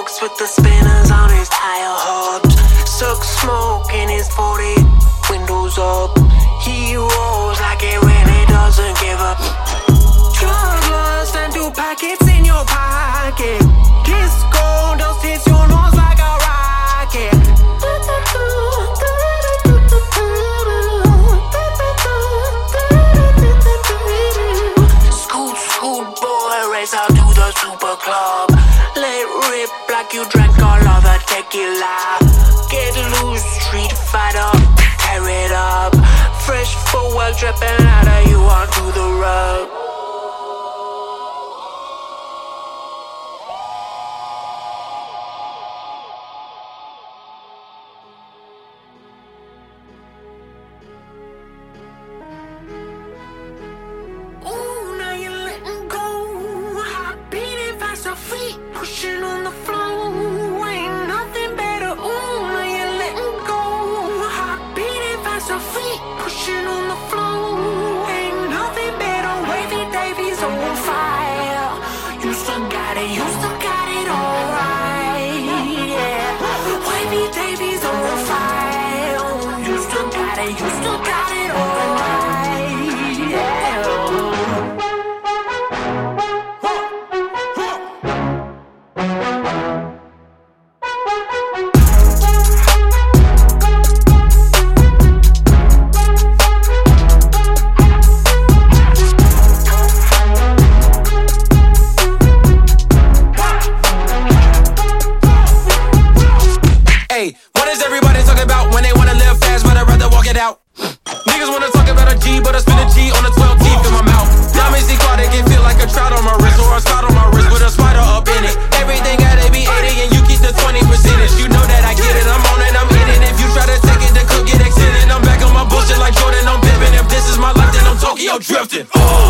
folks with the spinners on his tire hubs. Suck smoke in his 40, windows up. He rolls like he really doesn't give up. Drug lust and do pockets in your pocket. Disco dust hits your nose like a rocket. Scoot, scoot, boy, race out to the super club. Let rip like you drank all of the tequila. Get loose, street fighter, tear it up. Fresh footwork dripping out of you onto the rug. Ooh, now you're letting go. Heart beating fast, your feet pushing on the floor. Ain't nothing better. Ooh, now you're letting go. Heart beating fast, your feet pushing on the floor. Ain't nothing better. Wavy Davies on fire. You still got it, you still got it all right. Yeah. Wavy Davies on fire. You still got it, you still got it all right. Yeah. Hey, what is everybody talking about when they wanna live fast, but I'd rather walk it out? Niggas wanna talk about a G, but I spend a G on the 12 teeth in my mouth. Diamonds see caught, they can feel like a trout on my wrist, or a spot on my wrist with a spider up in it. Everything gotta be 80 and you keep the 20%. You know that I get it, I'm on it, I'm in it. If you try to take it, the clip get extended. I'm back on my bullshit like Jordan, I'm pimping. If this is my life, then I'm Tokyo drifting.